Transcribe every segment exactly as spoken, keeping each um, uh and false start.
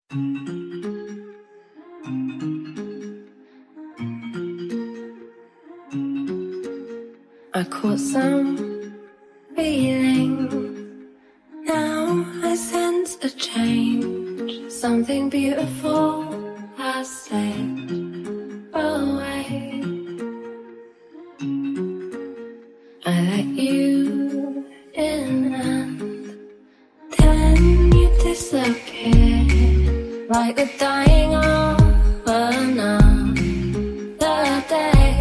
I caught some feeling. Now I sense a change. Something beautiful has slipped away. I let you in and then you disappeared like the dying of another day.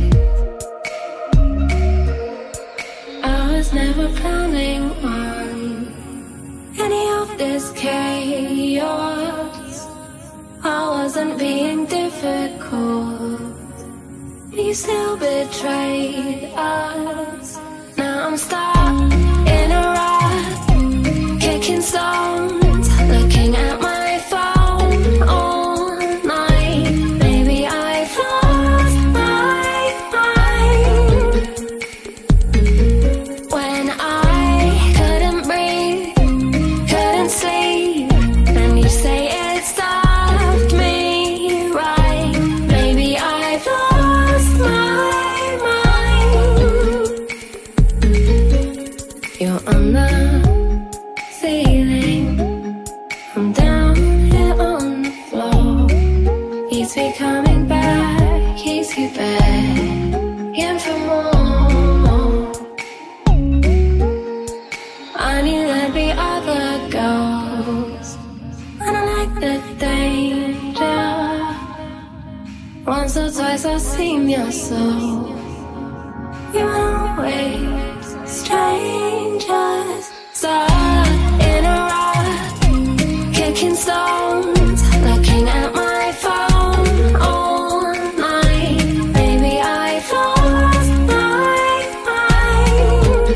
Never planning on any of this chaos. I wasn't being difficult. You still betrayed us. Now I'm stuck in a rut, kicking stones, looking at my phone all night. Maybe I've lost my mind. When I couldn't breathe, couldn't sleep, and you say it stopped me right. Maybe I've lost my mind. You're on the ceiling, I'm down here on the floor. Keeps me coming back, keeps me begging for more. I knew there'd be other girls, and I like the danger. Once or twice I've seen your soul. You were always strangers. Stuck in a rut, kicking stones, looking at my phone all night. Maybe I've lost my mind.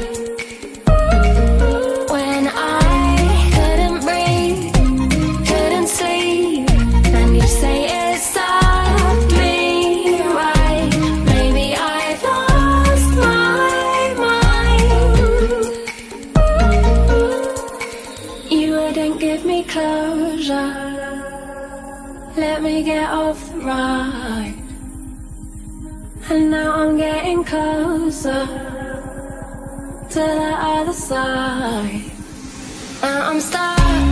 When I couldn't breathe, couldn't sleep, and you say it stopped me right. Maybe I've lost my mind. You wouldn't give me closure, let me get off the ride. And now I'm getting closer to the other side. Now I'm stuck